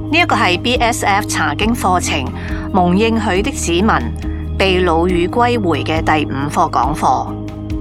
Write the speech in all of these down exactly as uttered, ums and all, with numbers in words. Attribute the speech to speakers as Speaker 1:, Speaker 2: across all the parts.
Speaker 1: 呢一個係 B S F 查經課程蒙應許的子民被擄與歸回嘅第五課講課。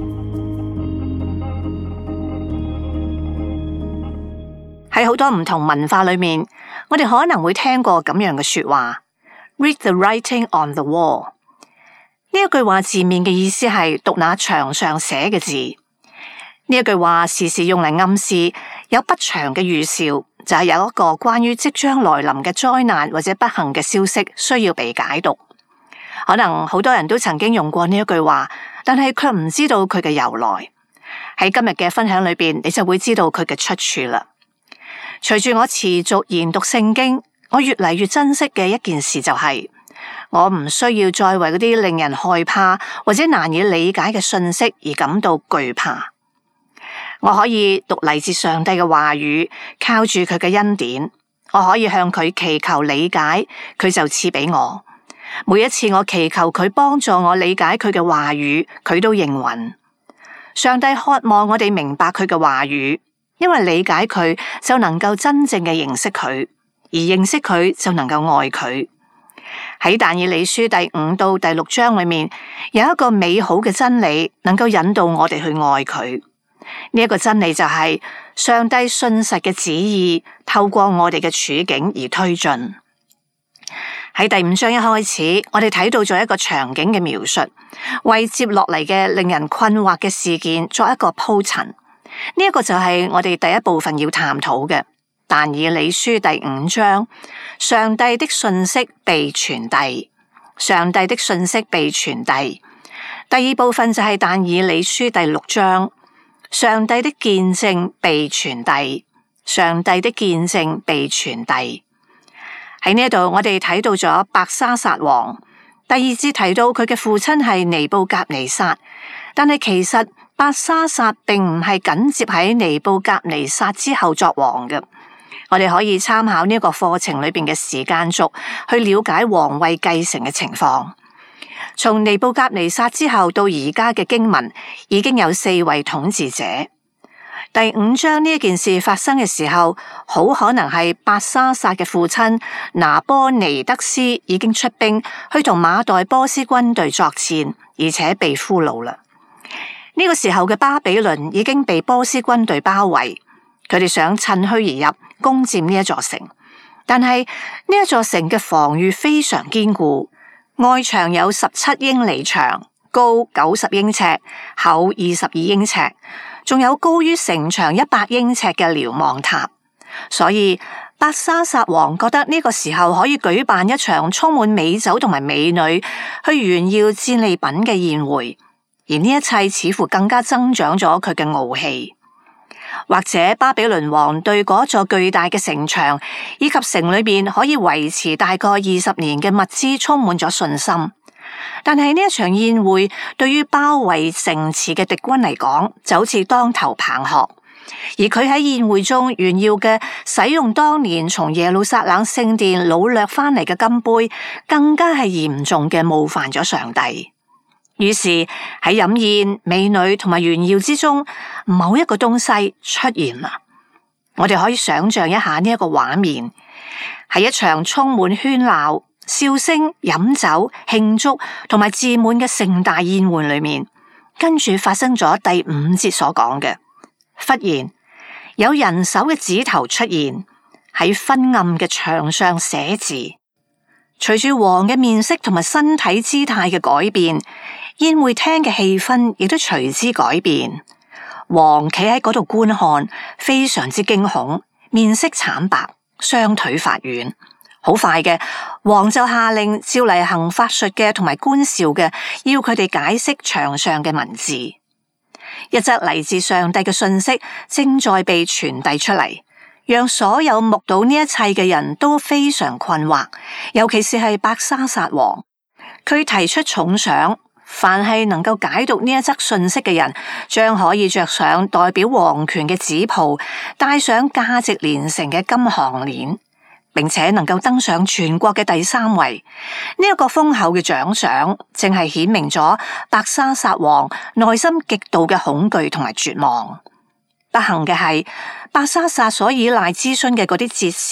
Speaker 1: 喺好多唔同文化裏面，我哋可能會聽過咁樣嘅說話 ：Read the writing on the wall。呢一句話字面嘅意思係讀那牆上寫嘅字。呢一句話時時用嚟暗示有不祥嘅預兆，就係有一個關於即將來臨嘅災難或者不幸嘅消息需要被解讀。可能好多人都曾經用過呢一句話，但係卻唔知道佢嘅由來。喺今日嘅分享裏邊，你就會知道佢嘅出處啦。隨住我持續研讀聖經，我越嚟越珍惜嘅一件事就係，我唔需要再為嗰啲令人害怕或者難以理解嘅信息而感到懼怕。我可以讀嚟自上帝嘅話語，靠住佢嘅恩典，我可以向佢祈求理解，佢就賜俾我。每一次我祈求佢幫助我理解佢嘅話語，佢都應允。上帝渴望我哋明白佢嘅話語，因為理解佢就能夠真正嘅認識佢，而認識佢就能夠愛佢。喺但以理書第五到第六章裏面，有一個美好嘅真理，能夠引導我哋去愛佢。呢一個真理就係上帝信實嘅旨意，透過我哋嘅處境而推進。喺第五章一開始，我哋睇到咗一個場景嘅描述，為接落嚟嘅令人困惑嘅事件作一個鋪陳。呢一個就係我哋第一部分要探討嘅。但以理書第五章，上帝的信息被傳遞，上帝的信息被傳遞。第二部分就係但以理書第六章。上帝的見證被傳遞，上帝的見證被傳遞。喺呢度，我哋睇到咗伯沙撒王。第二節提到佢嘅父親係尼布甲尼撒，但係其實伯沙撒並唔係緊接喺尼布甲尼撒之後作王嘅。我哋可以參考呢一個課程裏邊嘅時間軸，去了解皇位繼承嘅情況。從尼布甲尼撒之後到而家嘅經文，已經有四位統治者。第五章呢一件事發生嘅時候，好可能係伯沙撒嘅父親拿波尼德斯已經出兵去同馬代波斯軍隊作戰，而且被俘虜啦。呢個時候嘅巴比倫已經被波斯軍隊包圍，佢哋想趁虛而入，攻佔呢一座城。但係呢一座城嘅防禦非常堅固。外牆有十七英里長，高九十英尺，厚二十二英尺，仲有高於城牆一百英尺嘅瞭望塔。所以伯沙撒王覺得呢個時候可以舉辦一場充滿美酒同埋美女去炫耀戰利品嘅宴會，而呢一切似乎更加增長咗佢嘅傲氣。或者巴比倫王對嗰座巨大嘅城牆以及城裏邊可以維持大概二十年嘅物資充滿咗信心，但係呢一場宴會對於包圍城池嘅敵軍嚟講就好似當頭棒喝，而佢喺宴會中炫耀嘅使用當年從耶路撒冷聖殿擄掠翻嚟嘅金杯，更加係嚴重嘅冒犯咗上帝。於是喺飲宴、美女同埋炫耀之中，某一個東西出現啦。我哋可以想象一下呢一個畫面，係一場充滿喧鬧、笑聲、飲酒、慶祝同埋自滿嘅盛大宴會裏面，跟住發生咗第五節所講嘅，忽然有人手嘅指頭出現喺昏暗嘅牆上寫字。隨住王嘅面色同埋身體姿態嘅改變，宴會廳嘅氣氛亦都隨之改變。王企喺嗰度觀看，非常之驚恐，面色慘白，雙腿發軟。好快嘅，王就下令召嚟行法術嘅同埋觀兆嘅，要佢哋解釋牆上嘅文字。一則嚟自上帝嘅信息正在被傳遞出嚟，讓所有目睹呢一切嘅人都非常困惑，尤其是係伯沙撒王。佢提出重賞，凡係能夠解讀呢一則信息嘅人，將可以着上代表皇權嘅紫袍，戴上價值連城嘅金項鏈，並且能夠登上全國嘅第三位。呢、這、一個豐厚嘅獎賞，正係顯明咗伯沙撒王內心極度嘅恐懼同埋絕望。不幸嘅係，伯沙撒所依賴諮詢嘅嗰啲哲士，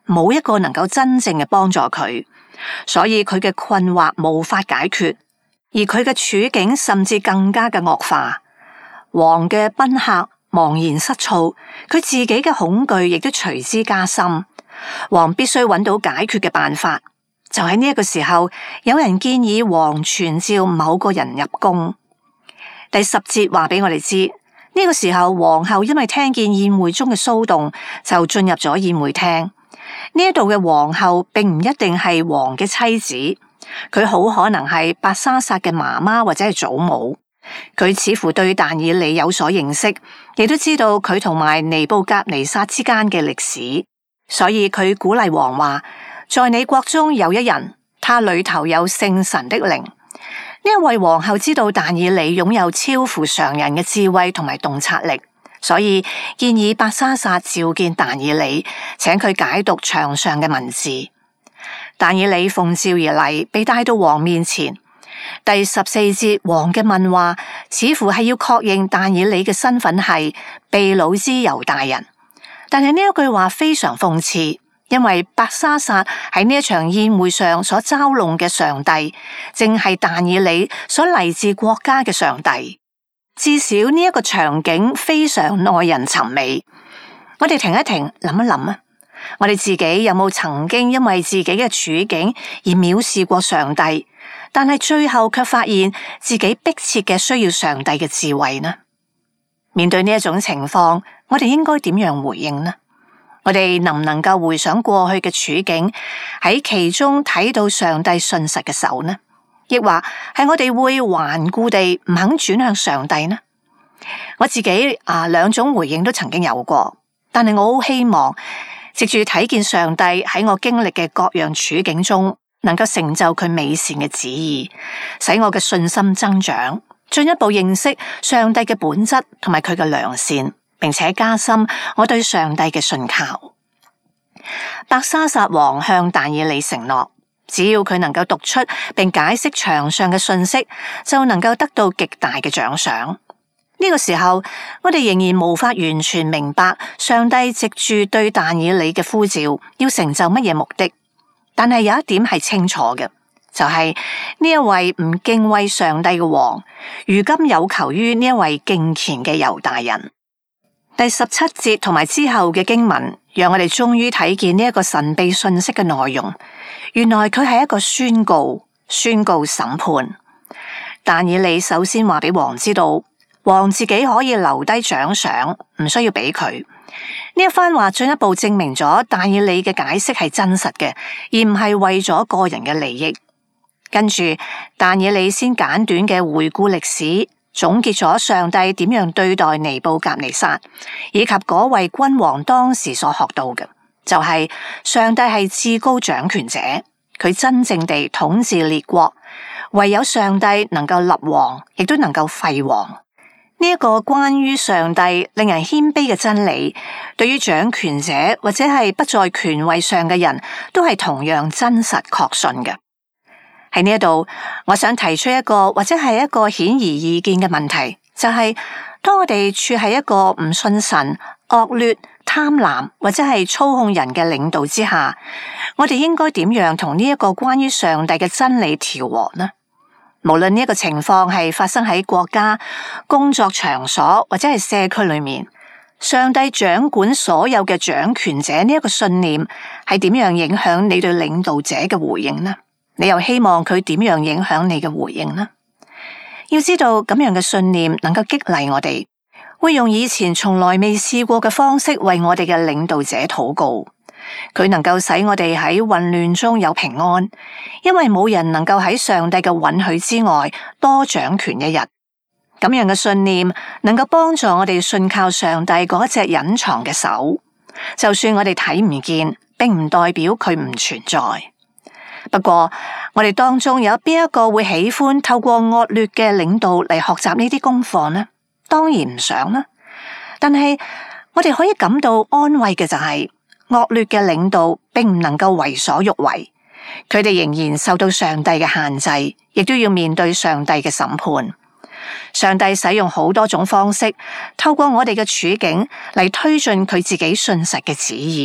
Speaker 1: 冇一個能夠真正嘅幫助佢，所以佢嘅困惑無法解決，而佢嘅處境甚至更加嘅惡化。王嘅賓客茫然失措，佢自己嘅恐懼亦都隨之加深。王必須揾到解決嘅辦法。就喺呢一個時候，有人建議王傳召某個人入宮。第十節話俾我哋知，呢個時候皇后因為聽見宴會中嘅騷動，就進入咗宴會廳。呢一度嘅皇后並唔一定係王嘅妻子，佢好可能係伯沙撒嘅媽媽或者係祖母。佢似乎對但以理有所認識，亦都知道佢同埋尼布甲尼撒之間嘅歷史，所以佢鼓勵王話：在你國中有一人，他裏頭有聖神的靈。呢一位皇后知道但以理擁有超乎常人嘅智慧同埋洞察力，所以建議伯沙撒召見但以理，請佢解讀牆上嘅文字。但以理奉召而嚟，被帶到王面前。第十四節，王嘅問話似乎係要確認但以理嘅身份係被擄之猶大人，但係呢一句話非常諷刺，因為伯沙撒喺呢一場宴會上所嘲弄嘅上帝，正係但以理所嚟自國家嘅上帝。至少呢一個場景非常耐人尋味。我哋停一停，諗一諗啊，我哋自己有冇曾經因為自己嘅處境而藐視過上帝？但係最後卻發現自己迫切嘅需要上帝嘅智慧呢？面對呢一種情況，我哋應該點樣回應呢？我哋能唔能夠回想過去嘅處境，喺其中睇到上帝信實嘅手呢？抑或係我哋會頑固地唔肯轉向上帝呢？我自己啊，兩種回應都曾經有過，但係我好希望藉住睇見上帝喺我經歷嘅各樣處境中，能夠成就佢美善嘅旨意，使我嘅信心增長，進一步認識上帝嘅本質同埋佢嘅良善，並且加深我對上帝嘅信靠。伯沙撒王向但以理承諾，只要佢能夠讀出並解釋牆上嘅信息，就能夠得到極大嘅獎賞。呢、這個時候，我哋仍然無法完全明白上帝藉住對但以理嘅呼召，要成就乜嘢目的。但係有一點係清楚嘅，就係、是、呢一位唔敬畏上帝嘅王，如今有求於呢一位敬虔嘅猶大人。第十七節同埋之後嘅經文，讓我哋終於睇見呢一個神秘信息嘅內容。原來佢係一個宣告，宣告審判。但以理首先話俾王知道，王自己可以留低獎賞，唔需要俾佢。呢一番話進一步證明咗但以理嘅解釋係真實嘅，而唔係為咗個人嘅利益。跟住但以理先簡短嘅回顧歷史，總結咗上帝點樣對待尼布甲尼撒，以及嗰位君王當時所學到嘅，就係、是、上帝係至高掌權者，佢真正地統治列國，唯有上帝能夠立王，亦都能夠廢王。呢一個關於上帝令人謙卑嘅真理，對於掌權者或者係不在權位上嘅人都係同樣真實確信嘅。喺呢一度，我想提出一個或者係一個顯而易見嘅問題，就係、是、當我哋處喺一個唔信神、惡劣、貪婪或者係操控人嘅領導之下，我哋應該點樣同呢一個關於上帝嘅真理調和呢？無論呢一個情況係發生喺國家、工作場所或者係社區裏面，上帝掌管所有嘅掌權者呢一個信念係點樣影響你對領導者嘅回應呢？你又希望佢點樣影響你嘅回應呢？要知道咁樣嘅信念能夠激勵我哋，會用以前從來未試過嘅方式為我哋嘅領導者禱告。佢能夠使我哋喺混亂中有平安，因為冇人能夠喺上帝嘅允許之外多掌權一日。咁樣嘅信念能夠幫助我哋信靠上帝嗰隻隱藏嘅手，就算我哋睇唔見，並唔代表佢唔存在。不過我哋當中有邊一個會喜歡透過惡劣嘅領導嚟學習呢啲功課呢？當然唔想啦。但係我哋可以感到安慰嘅就係、是，惡劣嘅領導並唔能夠為所欲為，佢哋仍然受到上帝嘅限制，亦都要面對上帝嘅審判。上帝使用好多種方式，透過我哋嘅處境嚟推進佢自己信實嘅旨意。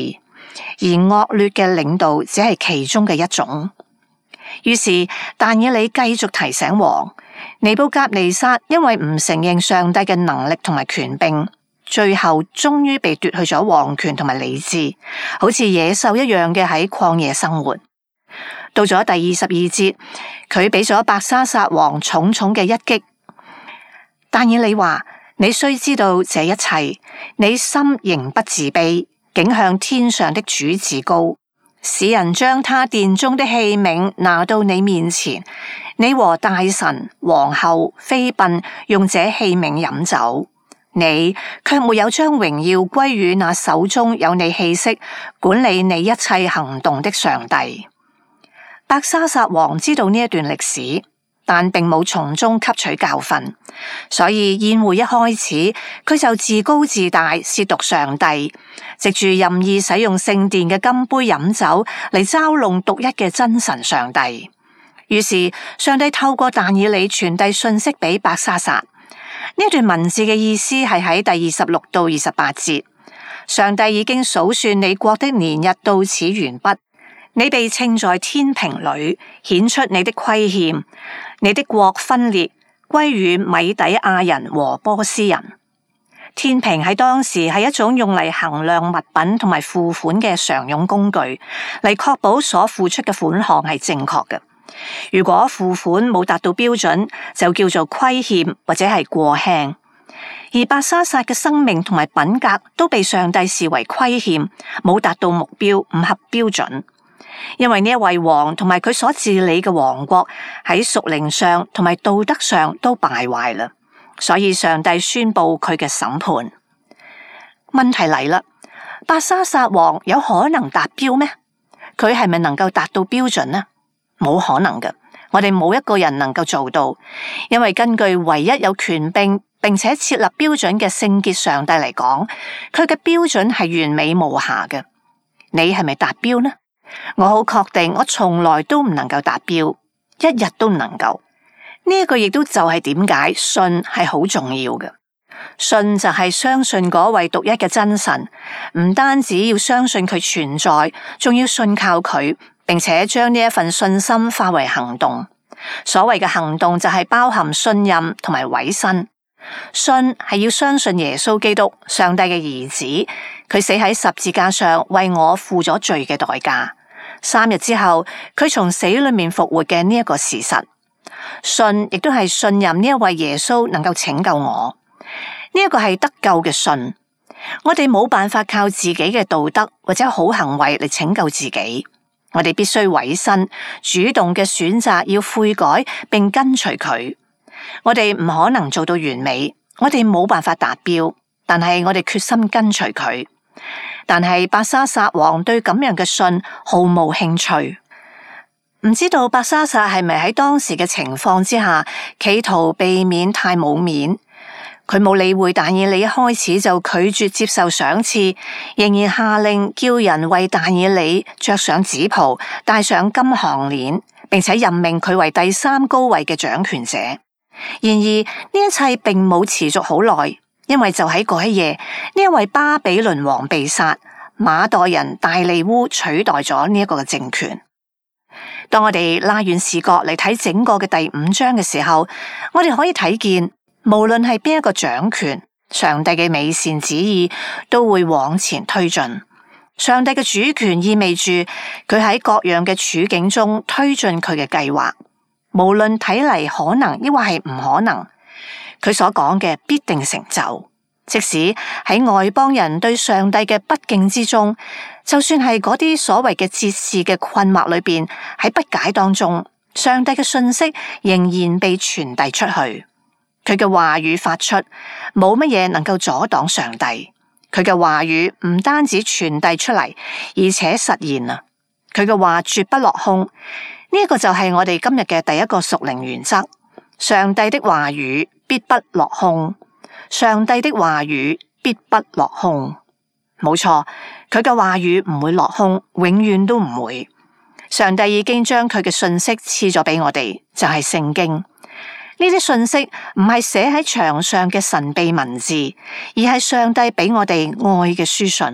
Speaker 1: 而惡劣嘅領導只係其中嘅一種。於是但以理繼續提醒王，尼布甲尼撒因為唔承認上帝嘅能力同埋權柄，最後終於被奪去咗王權同埋理智，好似野獸一樣嘅喺曠野生活。到咗第二十二節，佢俾咗伯沙撒王重重嘅一擊。但以理話：你須知道這一切，你心仍不自卑，竟向天上的主自高，使人將他殿中的器皿拿到你面前，你和大臣、皇后、妃嬪用這器皿飲酒，你卻沒有將榮耀歸於那手中有你氣息、管理你一切行動的上帝。伯沙撒王知道呢一段歷史，但並冇從中吸取教訓，所以宴會一開始，佢就自高自大，褻瀆上帝，藉住任意使用聖殿嘅金杯飲酒嚟嘲弄獨一嘅真神上帝。於是上帝透過但以理傳遞訊息俾伯沙撒。呢段文字嘅意思係喺第二十六到二十八節，上帝已經數算你國的年日到此完畢。你被稱在天平裏，顯出你的虧欠，你的國分裂，歸於米底亞人和波斯人。天平喺當時係一種用嚟衡量物品同埋付款嘅常用工具，嚟確保所付出嘅款項係正確嘅。如果付款冇達到標準，就叫做虧欠或者係過輕。而伯沙撒嘅生命同埋品格都被上帝視為虧欠，冇達到目標，唔合標準。因為呢一位王同埋佢所治理嘅王國喺屬靈上同埋道德上都敗壞啦，所以上帝宣布佢嘅審判。問題嚟啦，伯沙撒王有可能達標咩？佢係咪能夠達到標準呢？冇可能嘅，我哋冇一個人能夠做到，因為根據唯一有權柄並且設立標準嘅聖潔上帝嚟講，佢嘅標準係完美無瑕嘅。你係咪達標呢？我好確定，我從來都唔能夠達標，一日都唔能夠。呢一個亦都就係點解信係好重要嘅。信就係相信嗰位獨一嘅真神，唔單止要相信佢存在，仲要信靠佢，並且將呢一份信心化為行動。所謂嘅行動就係包含信任同埋委身。信係要相信耶穌基督，上帝嘅兒子，佢死喺十字架上為我付咗罪嘅代價。三日之後，佢從死裏面復活嘅呢一個事實。信亦都係信任呢一位耶穌能夠拯救我。呢一個係得救嘅信。我哋冇辦法靠自己嘅道德或者好行為嚟拯救自己。我哋必須委身，主動嘅選擇要悔改並跟隨佢。我哋唔可能做到完美，我哋冇辦法達標，但係我哋決心跟隨佢。但係伯沙撒王對咁樣嘅信毫無興趣，唔知道伯沙撒係咪喺當時嘅情況之下，企圖避免太冇面。佢冇理會但以理一開始就拒絕接受賞賜，仍然下令叫人為但以理着上紫袍，戴上金項鏈，並且任命佢為第三高位嘅掌權者。然而呢一切並冇持續好耐，因為就喺嗰一夜，呢一位巴比倫王被殺，馬代人大利烏取代咗呢一個嘅政權。當我哋拉遠視角嚟睇整個嘅第五章嘅時候，我哋可以睇見，無論係邊一個掌權，上帝嘅美善旨意都會往前推進。上帝嘅主權意味住佢喺各樣嘅處境中推進佢嘅計劃。無論睇嚟可能抑或係唔可能，佢所講嘅必定成就。即使喺外邦人對上帝嘅不敬之中，就算係嗰啲所謂嘅哲士嘅困惑裏邊，喺不解當中，上帝嘅訊息仍然被傳遞出去。佢嘅話語發出，冇乜嘢能夠阻擋上帝。佢嘅話語唔單止傳遞出嚟，而且實現啦。佢嘅話絕不落空。呢一個就係我哋今日嘅第一個屬靈原則。上帝的話語必不落空。上帝的話語必不落空。冇錯，佢嘅話語唔會落空，永遠都唔會。上帝已經將佢嘅信息賜咗俾我哋，就係聖經。呢啲信息唔係寫喺牆上嘅神秘文字，而係上帝俾我哋愛嘅書信。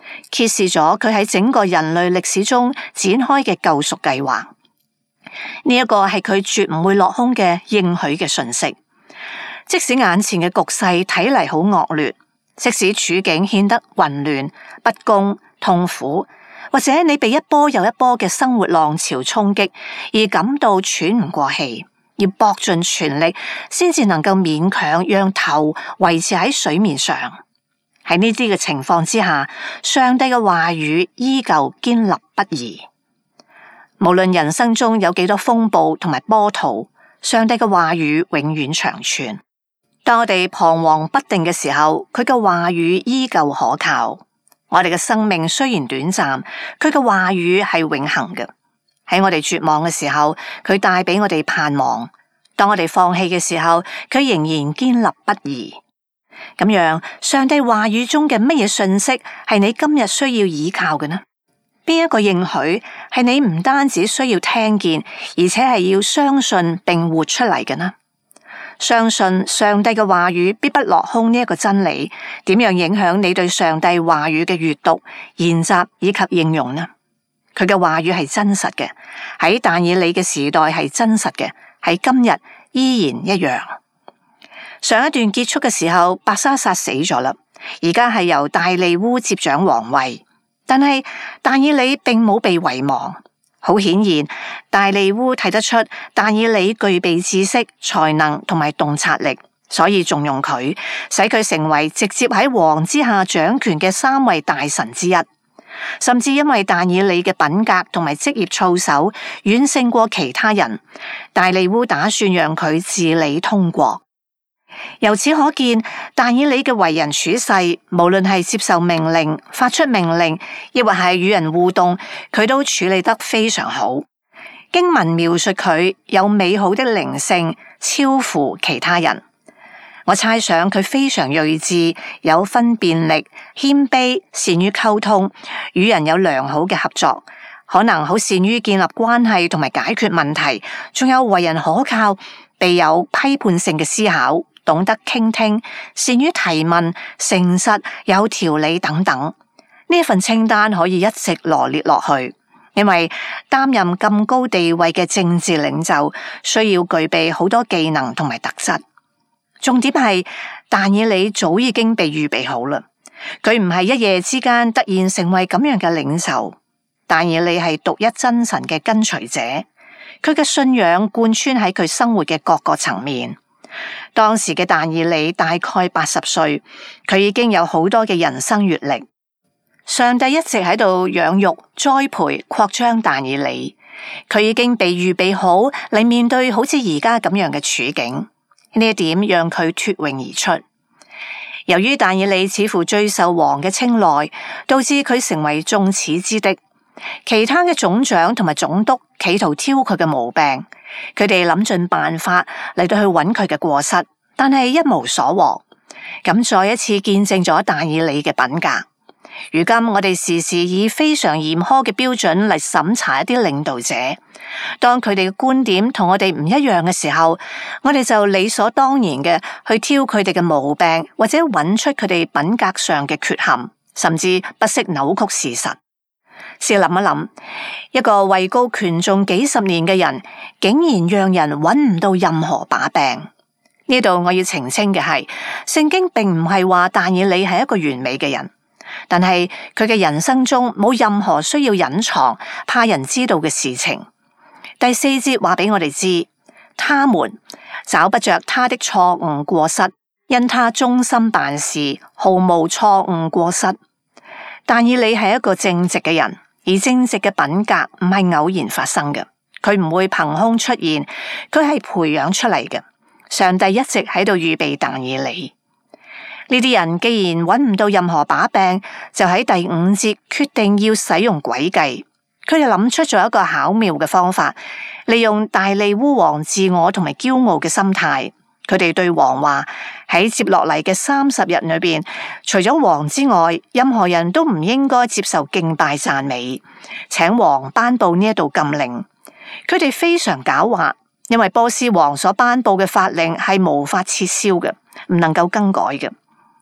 Speaker 1: 揭示咗佢喺整個人類歷史中展開嘅救贖計劃。呢一個係佢絕唔會落空嘅應許嘅訊息。即使眼前嘅局勢睇嚟好惡劣，即使處境顯得混亂、不公、痛苦，或者你被一波又一波嘅生活浪潮衝擊而感到喘唔過氣，要搏盡全力先至能夠勉強讓頭維持喺水面上。喺呢啲嘅情況之下，上帝嘅話語依舊堅立不移。無論人生中有幾多風暴同埋波濤，上帝嘅話語永遠長存。當我哋彷徨不定嘅時候，佢嘅話語依舊可靠。我哋嘅生命雖然短暫，佢嘅話語係永恆嘅。喺我哋絕望嘅時候，佢帶俾我哋盼望；當我哋放棄嘅時候，佢仍然堅立不移。咁樣，上帝話語中嘅乜嘢訊息係你今日需要依靠嘅呢？邊一個應許係你唔單止需要聽見，而且係要相信並活出嚟嘅呢？相信上帝嘅話語必不落空呢一個真理，點樣影響你對上帝話語嘅閱讀、研習以及應用呢？佢嘅話語係真實嘅，喺但以理嘅時代係真實嘅，喺今日依然一樣。上一段結束嘅時候，伯沙撒死咗啦，而家係由大利烏接掌皇位，但係但以理並冇被遺忘。好顯然，大利烏睇得出但以理具備知識、才能同埋洞察力，所以重用佢，使佢成為直接喺王之下掌權嘅三位大臣之一。甚至因為但以理嘅品格同埋職業操守遠勝過其他人，大利烏打算讓佢治理通國。由此可見，但以理嘅為人處世，無論係接受命令、發出命令，亦或係與人互動，佢都處理得非常好。經文描述佢有美好的靈性，超乎其他人。我猜想佢非常睿智，有分辨力，謙卑，善於溝通，與人有良好嘅合作，可能好善於建立關係同埋解決問題，仲有為人可靠，備有批判性嘅思考，懂得傾聽，善於提問，誠實，有條理等等。呢份清單可以一直羅列落去，因為擔任咁高地位嘅政治領袖，需要具備好多技能同埋特質。重點係但以理早已經被預備好啦，佢唔係一夜之間突然成為咁樣嘅領袖。但以理係獨一真神嘅跟隨者，佢嘅信仰貫穿喺佢生活嘅各個層面。當時嘅但以理大概八十歲，佢已經有好多嘅人生閱歷。上帝一直喺度養育、栽培、擴張但以理，佢已經被預備好嚟面對好似而家咁樣嘅處境。呢一點讓佢脫穎而出。由於但以理似乎最受王嘅青睞，導致佢成為眾矢之的。其他嘅總長同埋總督企圖挑佢嘅毛病，佢哋諗盡辦法嚟到去揾佢嘅過失，但係一無所獲。咁再一次見證咗但以理嘅品格。如今我哋時時以非常嚴苛嘅標準嚟審查一啲領導者，當佢哋嘅觀點同我哋唔一樣嘅時候，我哋就理所當然嘅去挑佢哋嘅毛病，或者揾出佢哋品格上嘅缺陷，甚至不惜扭曲事實。試諗一諗，一個位高權重幾十年嘅人，竟然讓人揾唔到任何把柄。呢度我要澄清嘅係，聖經並唔係話但以理係一個完美嘅人。但係佢嘅人生中冇任何需要隱藏、怕人知道嘅事情。第四節話俾我哋知，他們找不着他的錯誤過失，因他忠心辦事，毫無錯誤過失。但以理係一個正直嘅人，而正直嘅品格唔係偶然發生嘅，佢唔會憑空出現，佢係培養出嚟嘅。上帝一直喺度預備但以理。呢啲人既然揾唔到任何把柄，就喺第五節決定要使用詭計。佢哋諗出咗一個巧妙嘅方法，利用大利烏王自我同埋驕傲嘅心態。佢哋對王話：喺接落嚟嘅三十日裏邊，除咗王之外，任何人都唔應該接受敬拜讚美。請王頒布呢一道禁令。佢哋非常狡猾，因為波斯王所頒布嘅法令係無法撤銷嘅，唔能夠更改嘅。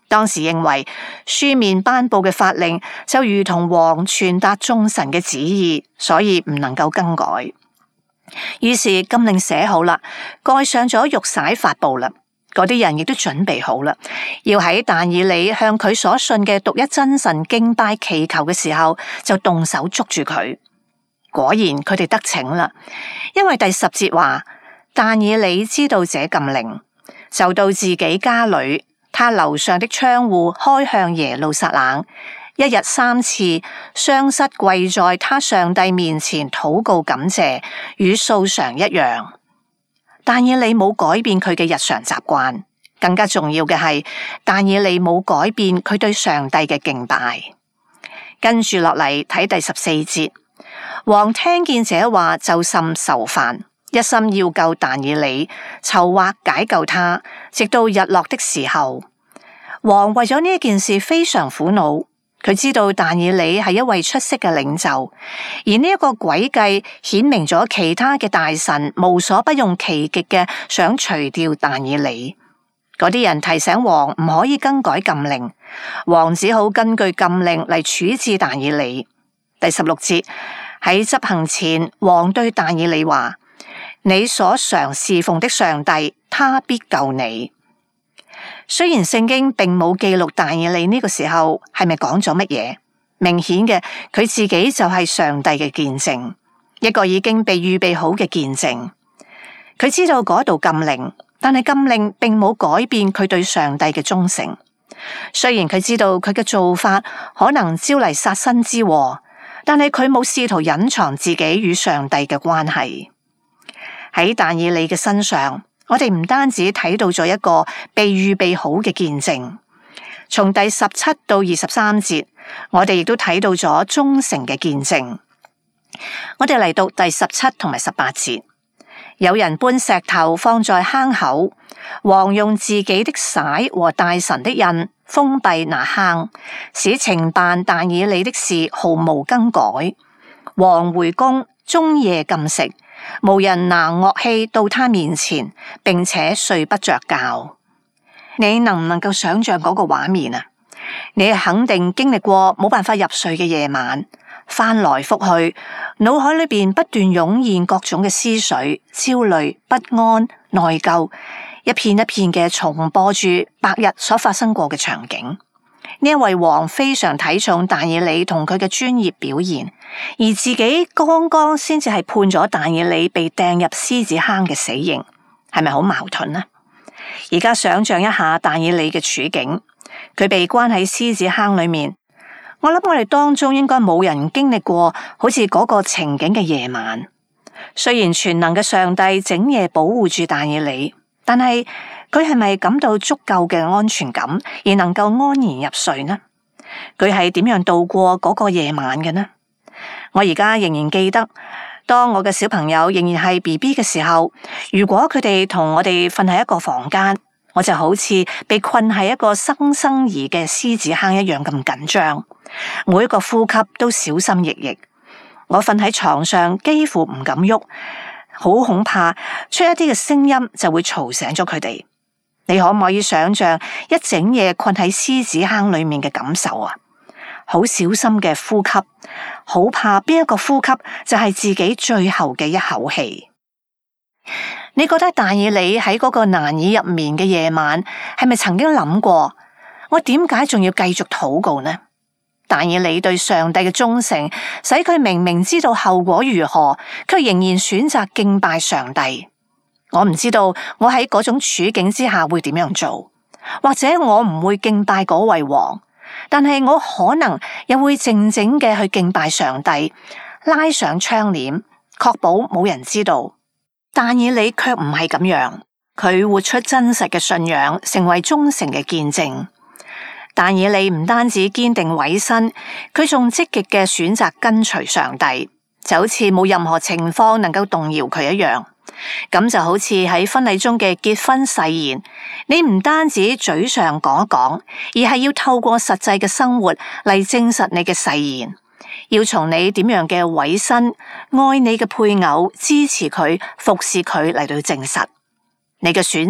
Speaker 1: 當時認為書面頒布嘅法令就如同王傳達眾神嘅旨意，所以唔能夠更改。於是禁令寫好啦，蓋上咗玉璽發布啦。嗰啲人亦都準備好啦，要喺但以理向佢所信嘅獨一真神敬拜祈求嘅時候，就動手捉住佢。果然佢哋得逞啦，因為第十節話，但以理知道這禁令，就到自己家裏，他樓上的窗戶開向耶路撒冷，一日三次雙膝跪在他上帝面前禱告感謝，與素常一樣。但以理冇改變佢嘅日常習慣，更加重要嘅係，但以理冇改變佢對上帝嘅敬拜。跟住落嚟睇第十四節，王聽見這話就甚愁煩，一心要救但以理，籌劃解救他，直到日落的時候。王為咗呢一件事非常苦惱。佢知道但以理係一位出色嘅領袖，而呢一個詭計顯明咗其他嘅大臣無所不用其極嘅想除掉但以理。嗰啲人提醒王唔可以更改禁令，王只好根據禁令嚟處置但以理。第十六節，喺執行前，王對但以理話：你所常侍奉的上帝，他必救你。雖然聖經並冇記錄但以理呢個時候係咪講咗乜嘢，明顯嘅佢自己就係上帝嘅見證，一個已經被預備好嘅見證。佢知道嗰度禁令，但係禁令並冇改變佢對上帝嘅忠誠。雖然佢知道佢嘅做法可能招嚟殺身之禍，但係佢冇試圖隱藏自己與上帝嘅關係。喺但以理嘅身上，我哋唔單止睇到咗一個被預備好嘅見證，從第十七到二十三節，我哋亦都睇到咗忠誠嘅見證。我哋嚟讀第十七同埋十八節，有人搬石頭放在坑口，王用自己的璽和大臣的印封閉那坑，使呈辦但以理的事毫無更改。王回宮，終夜禁食，無人拿樂器到他面前，並且睡不着覺。你能唔能夠想象嗰個畫面啊？你肯定經歷過冇辦法入睡嘅夜晚，翻來覆去，腦海裏邊不斷湧現各種嘅思緒、焦慮、不安、內疚，一片一片嘅重播住白日所發生過嘅場景。呢一位王非常睇重但以理同佢嘅專業表現，而自己剛剛先至係判咗但以理被掟入獅子坑嘅死刑，係咪好矛盾呢？而家想象一下但以理嘅處境，佢被關喺獅子坑裏面，我諗我哋當中應該冇人經歷過好似嗰個情景嘅夜晚。雖然全能嘅上帝整夜保護住但以理，但係佢係咪感到足夠嘅安全感，而能夠安然入睡呢？佢係點樣度過嗰個夜晚嘅呢？我而家仍然記得，當我嘅小朋友仍然係 B B 嘅時候，如果佢哋同我哋瞓喺一個房間，我就好似被困喺一個生生兒嘅獅子坑一樣咁緊張，每一個呼吸都小心翼翼。我瞓喺床上幾乎唔敢喐，好恐怕出一啲嘅聲音就會嘈醒咗佢哋。你可唔可以想象一整夜困喺獅子坑裏面嘅感受啊？好小心嘅呼吸，好怕邊一個呼吸就係自己最後嘅一口氣。你覺得但以理喺嗰個難以入眠嘅夜晚，係咪曾經諗過，我點解仲要繼續禱告呢？但以理對上帝嘅忠誠，使佢明明知道後果如何，卻仍然選擇敬拜上帝。我唔知道我喺嗰種處境之下會點樣做，或者我唔會敬拜嗰位王，但係我可能又會靜靜嘅去敬拜上帝，拉上窗簾，確保冇人知道。但以理卻唔係咁樣，佢活出真實嘅信仰，成為忠誠嘅見證。但以理唔單止堅定委身，佢仲積極嘅選擇跟隨上帝，就好似冇任何情況能夠動搖佢一樣。咁就好似喺婚禮中嘅結婚誓言，你唔單止嘴上講一講，而係要透過實際嘅生活嚟證實你嘅誓言。要從你點樣嘅委身、愛你嘅配偶、支持佢、服侍佢嚟到證實你嘅選擇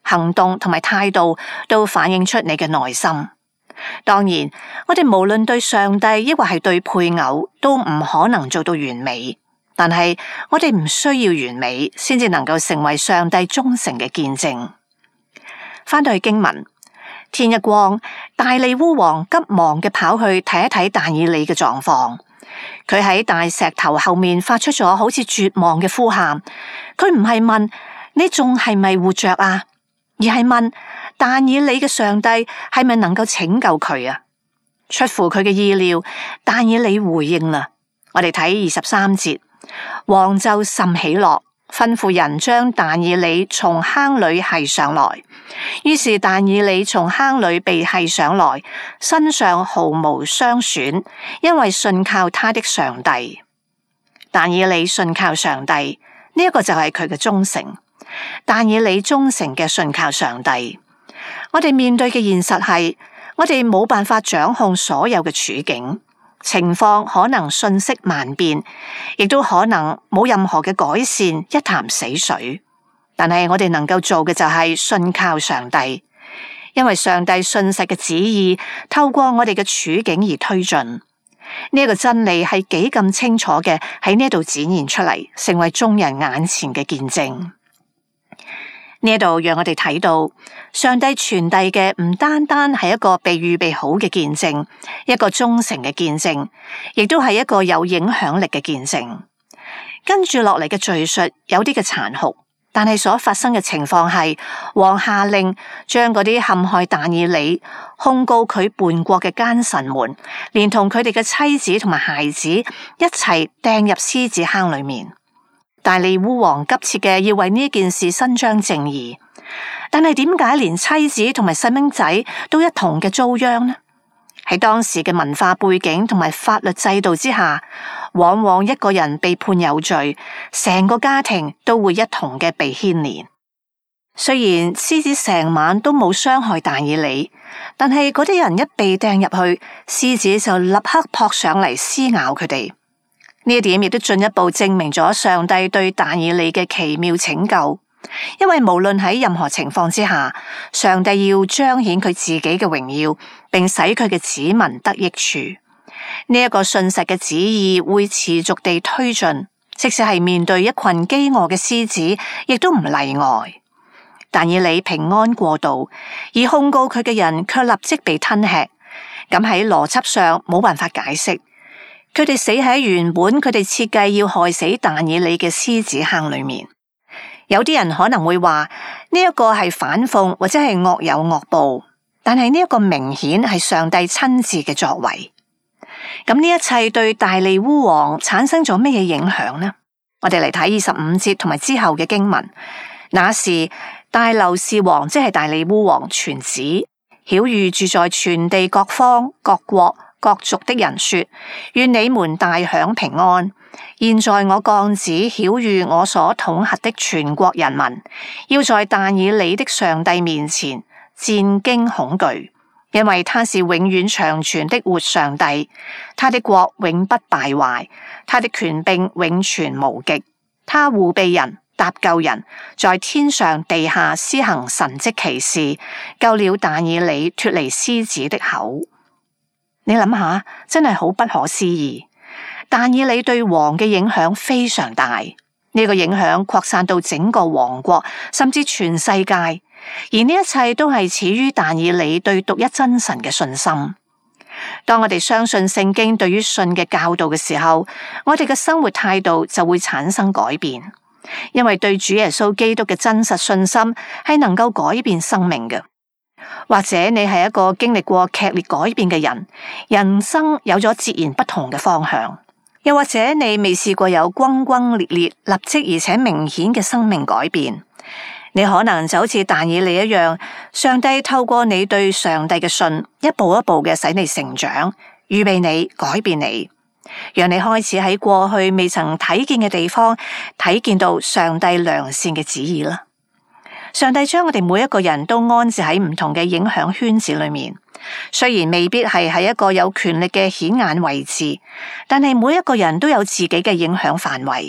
Speaker 1: 行動同埋態度都反映出你嘅內心。當然，我哋無論對上帝抑或係對配偶，都唔可能做到完美。但係我哋唔需要完美，先至能夠成為上帝忠誠嘅見證。翻到去經文，天一光，大利烏王急忙嘅跑去睇一睇但以理嘅狀況。佢喺大石頭後面發出咗好似絕望嘅呼喊。佢唔係問你仲係咪活着啊，而係問但以理嘅上帝係咪能夠拯救佢啊？出乎佢嘅意料，但以理回應啦。我哋睇二十三節。王就甚喜樂，吩咐人將但以理從坑裏繫上來。於是但以理從坑裏被繫上來，身上毫無傷損，因為信靠他的上帝。但以理信靠上帝，呢、這、一個就係佢嘅忠誠。但以理忠誠嘅信靠上帝。我哋面對嘅現實係，我哋冇辦法掌控所有嘅處境。情況可能瞬息萬變，亦都可能冇任何嘅改善，一潭死水。但係我哋能夠做嘅就係信靠上帝，因為上帝信實嘅旨意透過我哋嘅處境而推進。呢、這、一個真理係幾咁清楚嘅喺呢度展現出嚟，成為眾人眼前嘅見證。呢度讓我哋睇到上帝傳遞嘅唔單單係一個被預備好嘅見證，一個忠誠嘅見證，亦都係一個有影響力嘅見證。跟住落嚟嘅敘述有啲嘅殘酷，但係所發生嘅情況係王下令將嗰啲陷害但以理、控告佢叛國嘅奸臣們，連同佢哋嘅妻子同埋孩子一齊掟入獅子坑裏面。大利烏王急切嘅要為呢件事伸張正義，但係點解連妻子同埋細蚊仔都一同嘅遭殃呢？喺當時嘅文化背景同埋法律制度之下，往往一個人被判有罪，成個家庭都會一同嘅被牽連。雖然獅子成晚都冇傷害但以理，但係嗰啲人一被掟入去，獅子就立刻撲上嚟撕咬佢哋。呢一點亦都進一步證明咗上帝對但以理嘅奇妙拯救，因為無論喺任何情況之下，上帝要彰顯佢自己嘅榮耀，並使佢嘅子民得益處。呢、這、一個信實嘅旨意會持續地推進，即使係面對一群飢餓嘅獅子，亦都唔例外。但以理平安過渡，而控告佢嘅人卻立即被吞吃，咁喺邏輯上冇辦法解釋。佢哋死喺原本佢哋設計要害死但以理嘅獅子坑裏面。有啲人可能會話呢一個係反諷或者係惡有惡報，但係呢一個明顯係上帝親自嘅作為。咁呢一切對大利烏王產生咗咩嘢影響呢？我哋嚟睇二十五節同埋之後嘅經文。那時大流士王即係大利烏王傳旨，曉諭住在全地各方各國各族的人說：願你們大享平安。現在我降旨曉諭我所統轄的全國人民，要在但以理的上帝面前戰驚恐懼，因為他是永遠長存的活上帝，他的國永不敗壞，他的權柄永存無極，他護庇人，搭救人，在天上地下施行神蹟奇事，救了但以理脫離獅子的口。你諗下，真係好不可思議。但以理對王嘅影響非常大，呢、這個影響擴散到整個王國，甚至全世界。而呢一切都係始於但以理對獨一真神嘅信心。當我哋相信聖經對於信嘅教導嘅時候，我哋嘅生活態度就會產生改變，因為對主耶穌基督嘅真實信心係能夠改變生命嘅。或者你係一個經歷過劇烈改變嘅人，人生有咗截然不同嘅方向；又或者你未試過有轟轟烈烈、立即而且明顯嘅生命改變，你可能就好似但以理一樣，上帝透過你對上帝嘅信，一步一步嘅使你成長，預備你、改變你，讓你開始喺過去未曾睇見嘅地方睇見到上帝良善嘅旨意啦。上帝將我哋每一個人都安置喺唔同嘅影響圈子裏面，雖然未必係喺一個有權力嘅顯眼位置，但係每一個人都有自己嘅影響範圍。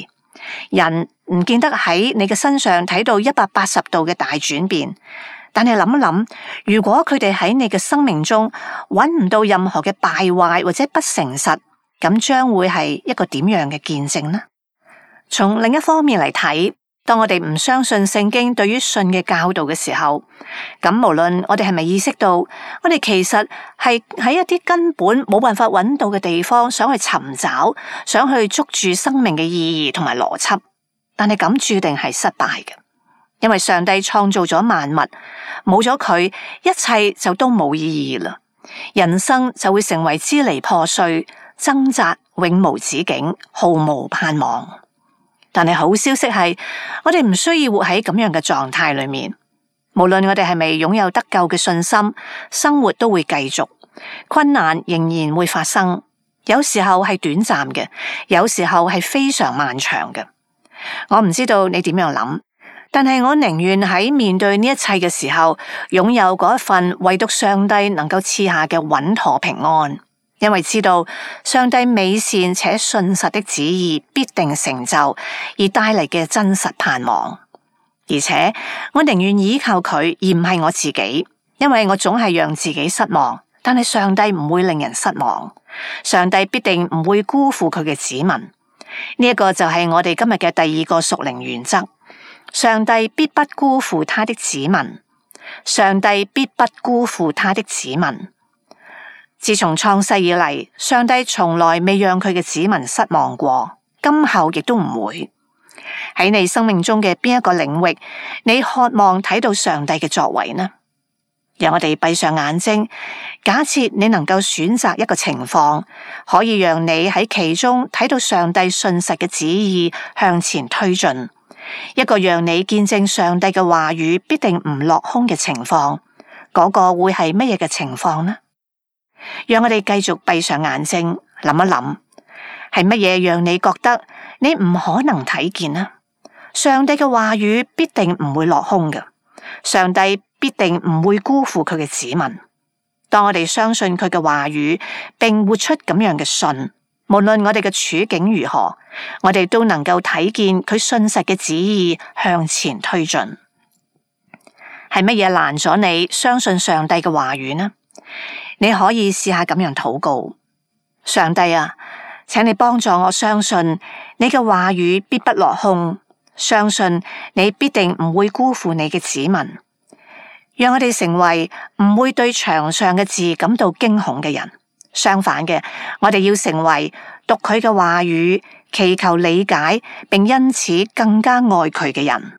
Speaker 1: 人唔見得喺你嘅身上睇到一百八十度嘅大轉變，但係諗一諗，如果佢哋喺你嘅生命中揾唔到任何嘅敗壞或者不誠實，咁將會係一個點樣嘅見證呢？從另一方面嚟睇，當我哋唔相信聖經對於信嘅教導嘅時候，咁無論我哋係咪意識到，我哋其實係喺一啲根本冇辦法揾到嘅地方，想去尋找，想去捉住生命嘅意義同埋邏輯，但係咁注定係失敗嘅，因為上帝創造咗萬物，冇咗佢，一切就都冇意義啦，人生就會成為支離破碎、掙扎、永無止境、毫無盼望。但係好消息係，我哋唔需要活喺咁樣嘅狀態裏面。無論我哋係咪擁有得救嘅信心，生活都會繼續，困難仍然會發生。有時候係短暫嘅，有時候係非常漫長嘅。我唔知道你點樣諗，但係我寧願喺面對呢一切嘅時候，擁有嗰一份唯獨上帝能夠賜下嘅穩妥平安。因為知道上帝美善且信實的旨意必定成就，而帶嚟嘅真實盼望。而且我寧願依靠佢，而唔係我自己，因為我總係讓自己失望，但係上帝唔會令人失望，上帝必定唔會辜負佢嘅子民。呢一個就係我哋今日嘅第二個屬靈原則：上帝必不辜負他的子民，上帝必不辜負他的子民。自從創世以嚟，上帝從來未讓佢嘅子民失望過，今後亦都唔會。喺你生命中嘅邊一個領域，你渴望睇到上帝嘅作為呢？讓我哋閉上眼睛，假設你能夠選擇一個情況，可以讓你喺其中睇到上帝信實嘅旨意向前推進，一個讓你見證上帝嘅話語必定唔落空嘅情況，嗰個會係乜嘢嘅情況呢？讓我哋繼續閉上眼睛，諗一諗，係乜嘢讓你覺得你唔可能睇見呢？上帝嘅話語必定唔會落空嘅，上帝必定唔會辜負佢嘅子民。當我哋相信佢嘅話語，並活出咁樣嘅信，無論我哋嘅處境如何，我哋都能夠睇見佢信實嘅旨意向前推進。係乜嘢攔咗你相信上帝嘅話語呢？你可以試下咁樣禱告：上帝啊，請你幫助我相信你嘅話語必不落空，相信你必定唔會辜負你嘅子民。讓我哋成為唔會對牆上嘅字感到驚恐嘅人，相反嘅，我哋要成為讀佢嘅話語，祈求理解，並因此更加愛佢嘅人。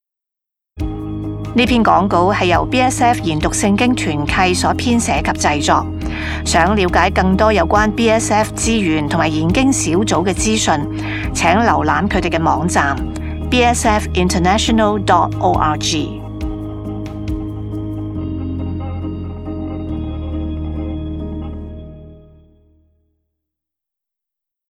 Speaker 1: 呢篇講稿係由 B S F 研讀聖經團契所編寫及製作。想了解更多有關 B S F 資源同埋研經小組嘅資訊，請瀏覽佢哋嘅網站 b s f international dot org。